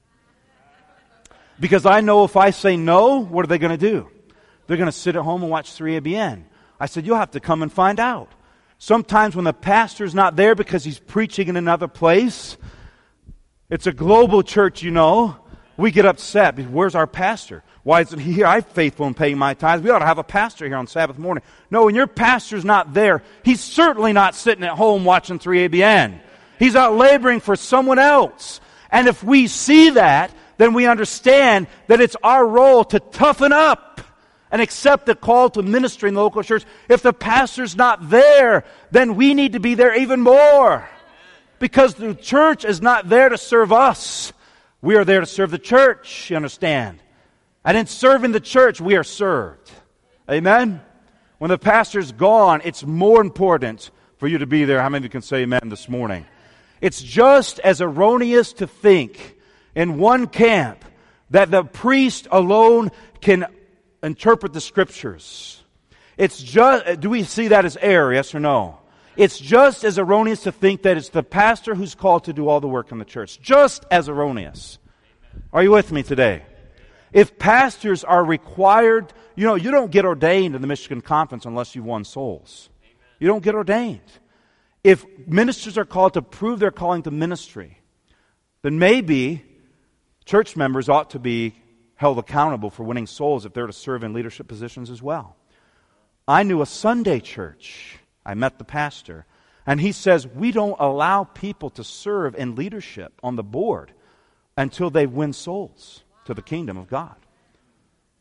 [SPEAKER 1] Because I know if I say no, what are they going to do? They're going to sit at home and watch 3ABN. I said, you'll have to come and find out. Sometimes when the pastor's not there because he's preaching in another place, it's a global church, you know, we get upset. Where's our pastor? Why isn't he here? I'm faithful in paying my tithes. We ought to have a pastor here on Sabbath morning. No, when your pastor's not there, he's certainly not sitting at home watching 3ABN. He's out laboring for someone else. And if we see that, then we understand that it's our role to toughen up and accept the call to ministry in the local church. If the pastor's not there, then we need to be there even more. Because the church is not there to serve us. We are there to serve the church, you understand? And in serving the church, we are served. Amen? When the pastor's gone, it's more important for you to be there. How many of you can say amen this morning? It's just as erroneous to think in one camp that the priest alone can interpret the scriptures. It's just, do we see that as error, yes or no? It's just as erroneous to think that it's the pastor who's called to do all the work in the church. Just as erroneous. Are you with me today? If pastors are required, you know, you don't get ordained in the Michigan Conference unless you've won souls. You don't get ordained. If ministers are called to prove their calling to ministry, then maybe church members ought to be held accountable for winning souls if they're to serve in leadership positions as well. I knew a Sunday church. I met the pastor, and he says, we don't allow people to serve in leadership on the board until they win souls to the kingdom of God.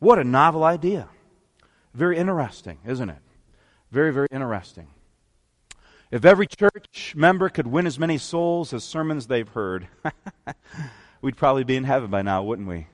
[SPEAKER 1] What a novel idea. Very interesting, isn't it? Very, very interesting. If every church member could win as many souls as sermons they've heard, we'd probably be in heaven by now, wouldn't we?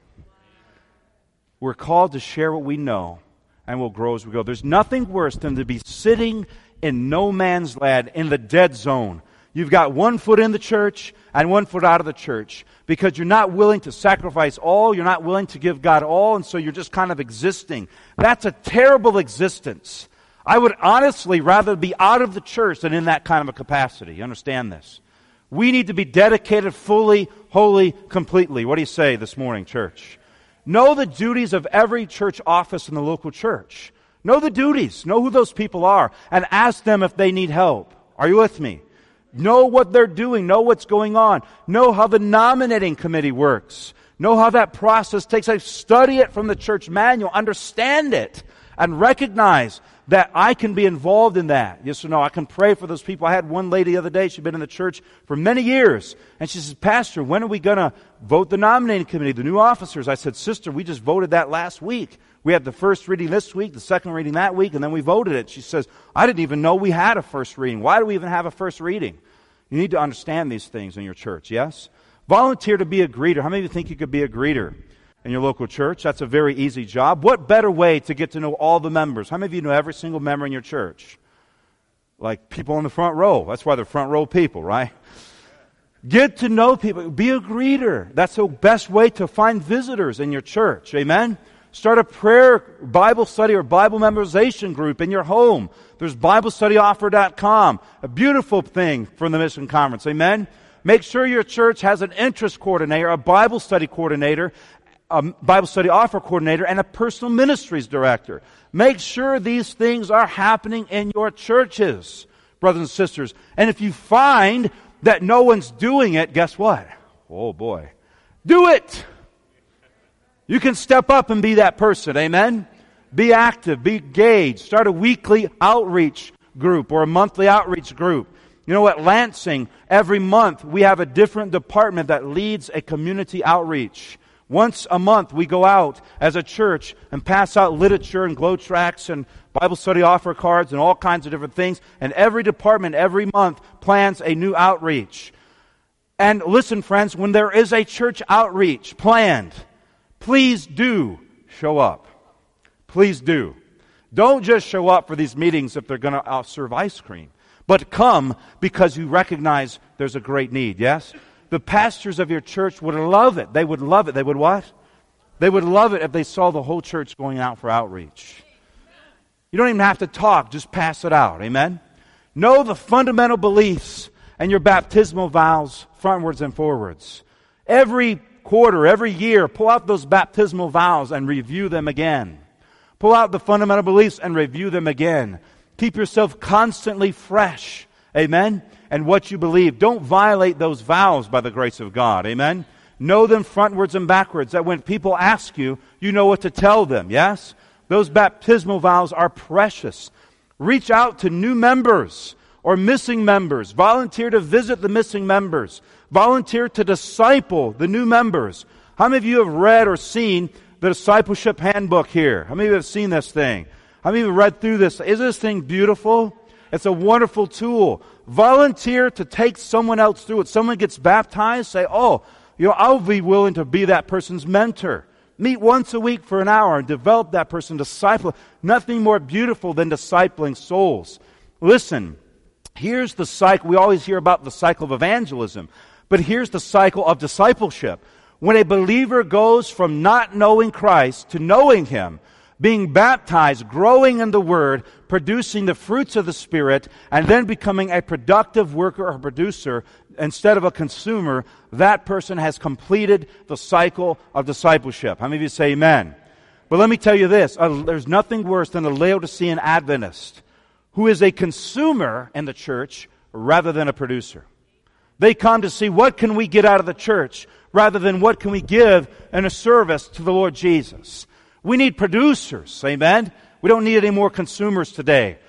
[SPEAKER 1] We're called to share what we know, and we'll grow as we go. There's nothing worse than to be sitting in no man's land, in the dead zone. You've got one foot in the church and one foot out of the church because you're not willing to sacrifice all, you're not willing to give God all, and so you're just kind of existing. That's a terrible existence. I would honestly rather be out of the church than in that kind of a capacity. You understand this? We need to be dedicated fully, wholly, completely. What do you say this morning, church? Know the duties of every church office in the local church. Know the duties. Know who those people are. And ask them if they need help. Are you with me? Know what they're doing. Know what's going on. Know how the nominating committee works. Know how that process takes place. Study it from the church manual. Understand it. And recognize that I can be involved in that. Yes or no? I can pray for those people. I had one lady the other day. She'd been in the church for many years. And she says, Pastor, when are we going to vote the nominating committee, the new officers? I said, Sister, we just voted that last week. We had the first reading this week, the second reading that week, and then we voted it. She says, I didn't even know we had a first reading. Why do we even have a first reading? You need to understand these things in your church, yes? Volunteer to be a greeter. How many of you think you could be a greeter in your local church? That's a very easy job. What better way to get to know all the members? How many of you know every single member in your church? Like people in the front row. That's why they're front row people, right? Get to know people. Be a greeter. That's the best way to find visitors in your church. Amen? Start a prayer Bible study or Bible memorization group in your home. There's BibleStudyOffer.com, a beautiful thing from the Mission Conference. Amen? Make sure your church has an interest coordinator, a Bible study coordinator, a Bible study offer coordinator, and a personal ministries director. Make sure these things are happening in your churches, brothers and sisters. And if you find that no one's doing it, guess what? Oh boy. Do it! You can step up and be that person, amen? Be active, be engaged. Start a weekly outreach group or a monthly outreach group. You know, at Lansing, every month we have a different department that leads a community outreach. Once a month we go out as a church and pass out literature and glow tracts and Bible study offer cards and all kinds of different things. And every department every month plans a new outreach. And listen, friends, when there is a church outreach planned, please do show up. Please do. Don't just show up for these meetings if they're going to serve ice cream. But come because you recognize there's a great need, yes? The pastors of your church would love it. They would love it. They would what? They would love it if they saw the whole church going out for outreach. You don't even have to talk. Just pass it out. Amen? Know the fundamental beliefs and your baptismal vows frontwards and forwards. Every quarter, every year, pull out those baptismal vows and review them again. Pull out the fundamental beliefs and review them again. Keep yourself constantly fresh. Amen? And what you believe. Don't violate those vows by the grace of God. Amen? Know them frontwards and backwards. That when people ask you, you know what to tell them. Yes? Those baptismal vows are precious. Reach out to new members or missing members. Volunteer to visit the missing members. Volunteer to disciple the new members. How many of you have read or seen the discipleship handbook here? How many of you have seen this thing? How many of you have read through this? Is this thing beautiful? It's a wonderful tool. Volunteer to take someone else through it. Someone gets baptized, say, I'll be willing to be that person's mentor. Meet once a week for an hour and develop that person, disciple. Nothing more beautiful than discipling souls. Listen, here's the cycle. We always hear about the cycle of evangelism, but here's the cycle of discipleship. When a believer goes from not knowing Christ to knowing Him, being baptized, growing in the Word, producing the fruits of the Spirit, and then becoming a productive worker or producer instead of a consumer, that person has completed the cycle of discipleship. How many of you say amen? But let me tell you this, there's nothing worse than a Laodicean Adventist who is a consumer in the church rather than a producer. They come to see what can we get out of the church rather than what can we give in a service to the Lord Jesus. We need producers, amen? We don't need any more consumers today.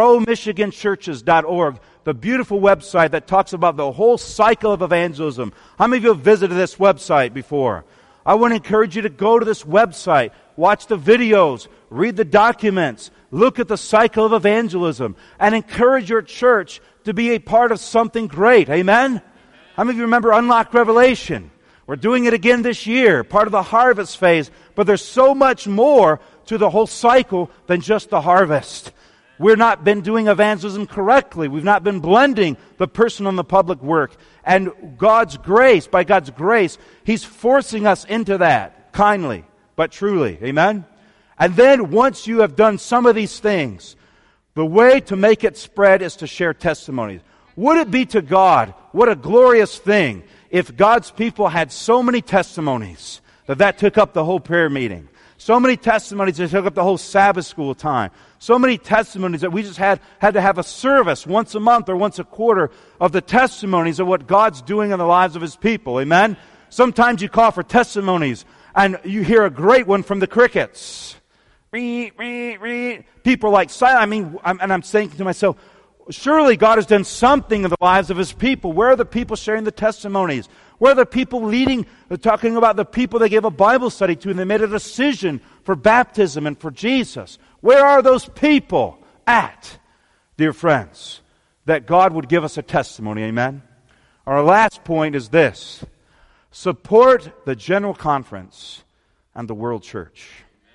[SPEAKER 1] GrowMichiganChurches.org, the beautiful website that talks about the whole cycle of evangelism. How many of you have visited this website before? I want to encourage you to go to this website, watch the videos, read the documents, look at the cycle of evangelism, and encourage your church to be a part of something great. Amen? How many of you remember Unlock Revelation? We're doing it again this year, part of the harvest phase, but there's so much more to the whole cycle than just the harvest. We've not been doing evangelism correctly. We've not been blending the personal and the public work. And God's grace, by God's grace, He's forcing us into that, kindly, but truly. Amen? And then once you have done some of these things, the way to make it spread is to share testimonies. Would it be to God, what a glorious thing, if God's people had so many testimonies that took up the whole prayer meeting. So many testimonies that took up the whole Sabbath school time. So many testimonies that we just had to have a service once a month or once a quarter of the testimonies of what God's doing in the lives of His people. Amen? Sometimes you call for testimonies and you hear a great one from the crickets. People are like silent. I'm saying to myself, surely God has done something in the lives of His people. Where are the people sharing the testimonies? Where are the people leading, talking about the people they gave a Bible study to and they made a decision for baptism and for Jesus? Where are those people at, dear friends, that God would give us a testimony? Amen? Our last point is this. Support the General Conference and the World Church.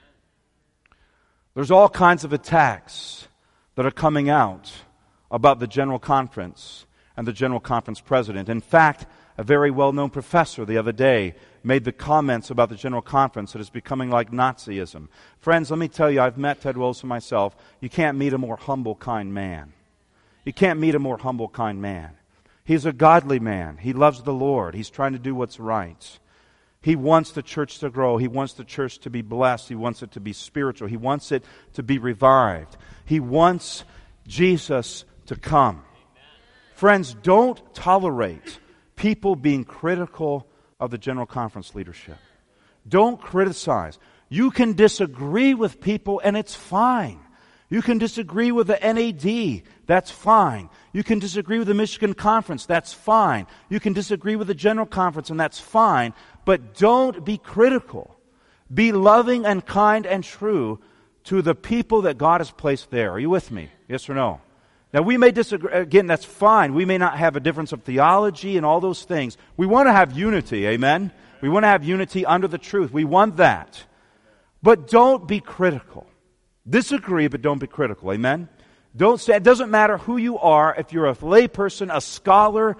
[SPEAKER 1] There's all kinds of attacks that are coming out about the General Conference and the General Conference president. In fact, a very well-known professor the other day made the comments about the General Conference that it's becoming like Nazism. Friends, let me tell you, I've met Ted Wilson myself. You can't meet a more humble, kind man. You can't meet a more humble, kind man. He's a godly man. He loves the Lord. He's trying to do what's right. He wants the church to grow. He wants the church to be blessed. He wants it to be spiritual. He wants it to be revived. He wants Jesus to come. Friends, don't tolerate people being critical of the General Conference leadership. Don't criticize. You can disagree with people and it's fine. You can disagree with the NAD. That's fine. You can disagree with the Michigan Conference. That's fine. You can disagree with the General Conference and that's fine. But don't be critical. Be loving and kind and true to the people that God has placed there. Are you with me? Yes or no? Now, we may disagree. Again, that's fine. We may not have a difference of theology and all those things. We want to have unity, amen? We want to have unity under the truth. We want that. But don't be critical. Disagree, but don't be critical, amen? Don't say, it doesn't matter who you are, if you're a layperson, a scholar,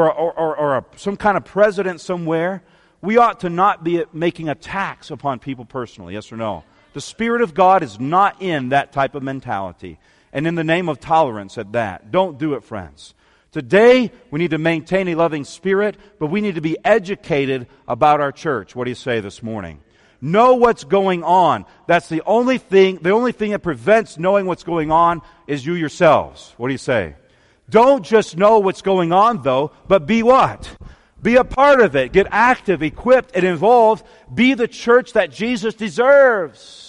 [SPEAKER 1] or some kind of president somewhere, we ought to not be making attacks upon people personally, yes or no? The Spirit of God is not in that type of mentality. And in the name of tolerance at that. Don't do it, friends. Today, we need to maintain a loving spirit, but we need to be educated about our church. What do you say this morning? Know what's going on. That's the only thing that prevents knowing what's going on is you yourselves. What do you say? Don't just know what's going on, though, but be what? Be a part of it. Get active, equipped, and involved. Be the church that Jesus deserves.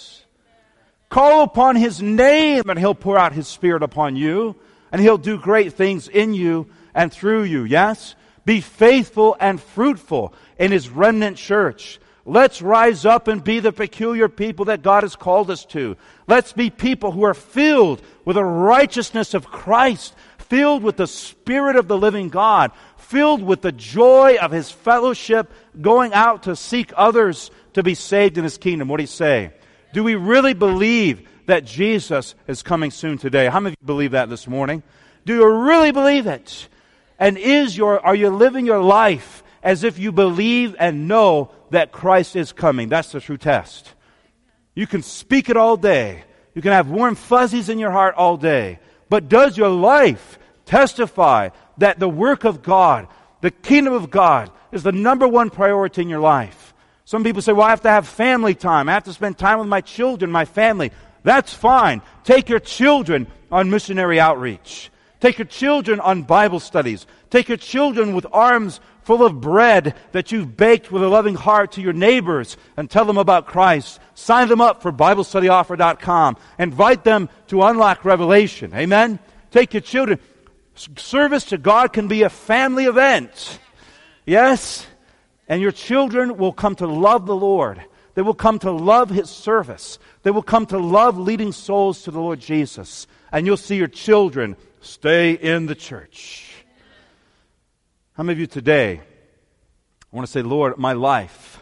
[SPEAKER 1] Call upon His name and He'll pour out His Spirit upon you. And He'll do great things in you and through you, yes? Be faithful and fruitful in His remnant church. Let's rise up and be the peculiar people that God has called us to. Let's be people who are filled with the righteousness of Christ, filled with the Spirit of the living God, filled with the joy of His fellowship, going out to seek others to be saved in His kingdom. What do you say? Do we really believe that Jesus is coming soon today? How many of you believe that this morning? Do you really believe it? And are you living your life as if you believe and know that Christ is coming? That's the true test. You can speak it all day. You can have warm fuzzies in your heart all day. But does your life testify that the work of God, the kingdom of God, is the number one priority in your life? Some people say, well, I have to have family time. I have to spend time with my children, my family. That's fine. Take your children on missionary outreach. Take your children on Bible studies. Take your children with arms full of bread that you've baked with a loving heart to your neighbors and tell them about Christ. Sign them up for BibleStudyOffer.com. Invite them to Unlock Revelation. Amen? Take your children. Service to God can be a family event. Yes? And your children will come to love the Lord. They will come to love His service. They will come to love leading souls to the Lord Jesus. And you'll see your children stay in the church. How many of you today want to say, Lord, my life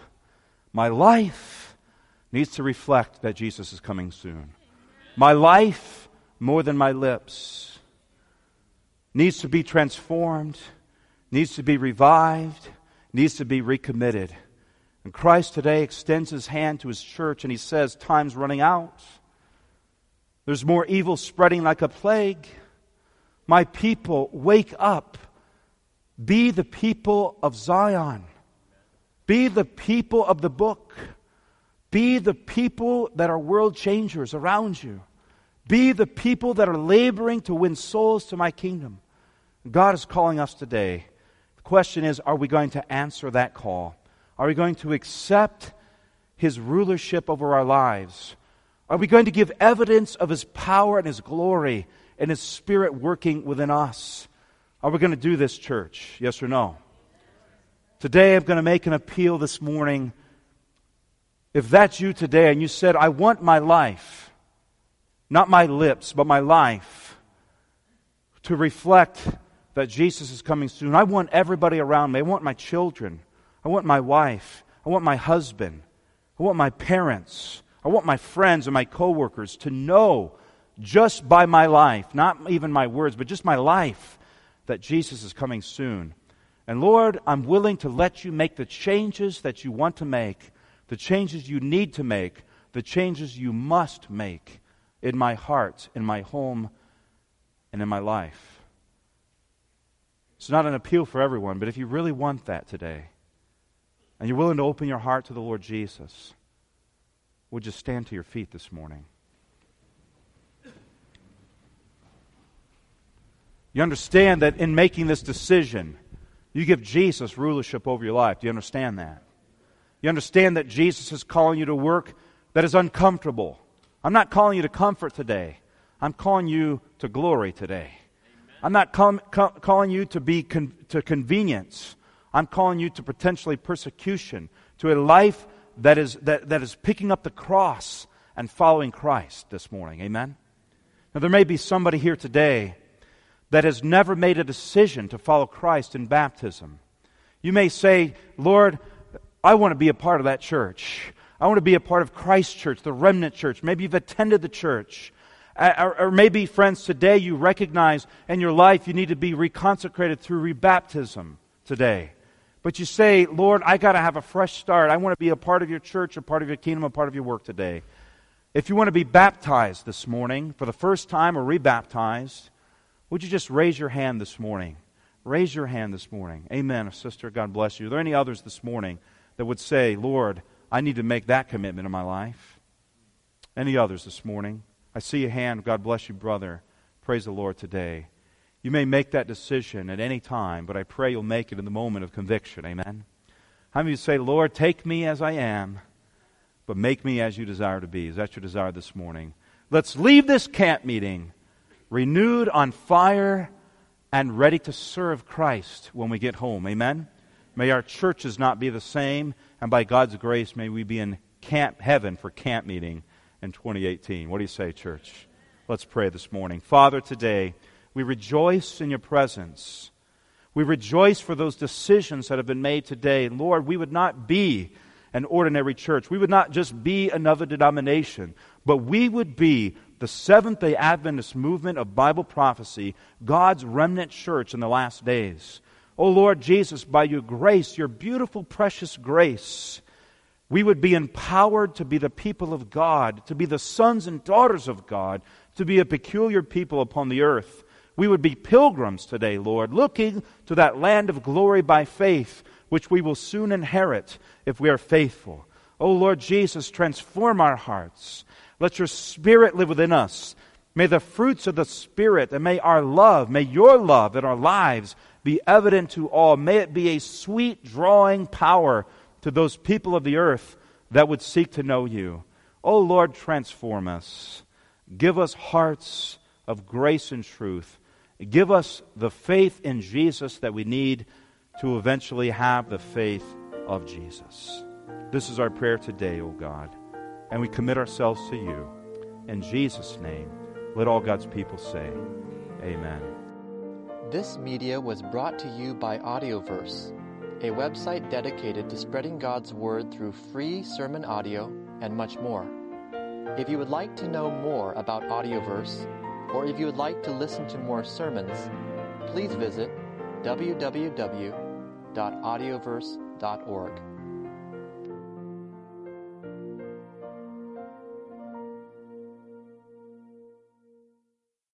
[SPEAKER 1] needs to reflect that Jesus is coming soon. My life, more than my lips, needs to be transformed, needs to be revived, needs to be recommitted. And Christ today extends His hand to His church and He says, time's running out. There's more evil spreading like a plague. My people, wake up. Be the people of Zion. Be the people of the book. Be the people that are world changers around you. Be the people that are laboring to win souls to my kingdom. God is calling us today. The question is, are we going to answer that call? Are we going to accept His rulership over our lives? Are we going to give evidence of His power and His glory and His Spirit working within us? Are we going to do this, church? Yes or no? Today I'm going to make an appeal this morning. If that's you today and you said, I want my life, not my lips, but my life, to reflect that Jesus is coming soon. I want everybody around me. I want my children. I want my wife. I want my husband. I want my parents. I want my friends and my coworkers to know just by my life, not even my words, but just my life, that Jesus is coming soon. And Lord, I'm willing to let you make the changes that you want to make, the changes you need to make, the changes you must make in my heart, in my home, and in my life. It's not an appeal for everyone, but if you really want that today, and you're willing to open your heart to the Lord Jesus, would you stand to your feet this morning? You understand that in making this decision, you give Jesus rulership over your life. Do you understand that? You understand that Jesus is calling you to work that is uncomfortable. I'm not calling you to comfort today. I'm calling you to glory today. I'm not calling you to convenience. I'm calling you to potentially persecution, to a life that is picking up the cross and following Christ this morning. Amen? Now there may be somebody here today that has never made a decision to follow Christ in baptism. You may say, Lord, I want to be a part of that church. I want to be a part of Christ's church, the remnant church. Maybe you've attended the church. Or maybe, friends, today you recognize in your life you need to be reconsecrated through rebaptism today. But you say, Lord, I got to have a fresh start. I want to be a part of your church, a part of your kingdom, a part of your work today. If you want to be baptized this morning for the first time or rebaptized, would you just raise your hand this morning? Raise your hand this morning. Amen, sister. God bless you. Are there any others this morning that would say, Lord, I need to make that commitment in my life? Any others this morning? I see a hand. God bless you, brother. Praise the Lord today. You may make that decision at any time, but I pray you'll make it in the moment of conviction. Amen? How many of you say, Lord, take me as I am, but make me as you desire to be? Is that your desire this morning? Let's leave this camp meeting renewed, on fire, and ready to serve Christ when we get home. Amen? May our churches not be the same, and by God's grace, may we be in heaven for camp meeting in 2018. What do you say, church? Let's pray this morning. Father, today, we rejoice in your presence. We rejoice for those decisions that have been made today. Lord, we would not be an ordinary church. We would not just be another denomination, but we would be the Seventh-day Adventist movement of Bible prophecy, God's remnant church in the last days. Oh Lord Jesus, by your grace, your beautiful, precious grace, we would be empowered to be the people of God, to be the sons and daughters of God, to be a peculiar people upon the earth. We would be pilgrims today, Lord, looking to that land of glory by faith, which we will soon inherit if we are faithful. Oh Lord Jesus, transform our hearts. Let your Spirit live within us. May the fruits of the Spirit and may our love, may your love in our lives be evident to all. May it be a sweet drawing power to those people of the earth that would seek to know you. Oh Lord, transform us. Give us hearts of grace and truth. Give us the faith in Jesus that we need to eventually have the faith of Jesus. This is our prayer today, O God, and we commit ourselves to you. In Jesus' name, let all God's people say, Amen.
[SPEAKER 2] This media was brought to you by Audioverse, a website dedicated to spreading God's Word through free sermon audio and much more. If you would like to know more about Audioverse, or if you would like to listen to more sermons, please visit www.audioverse.org.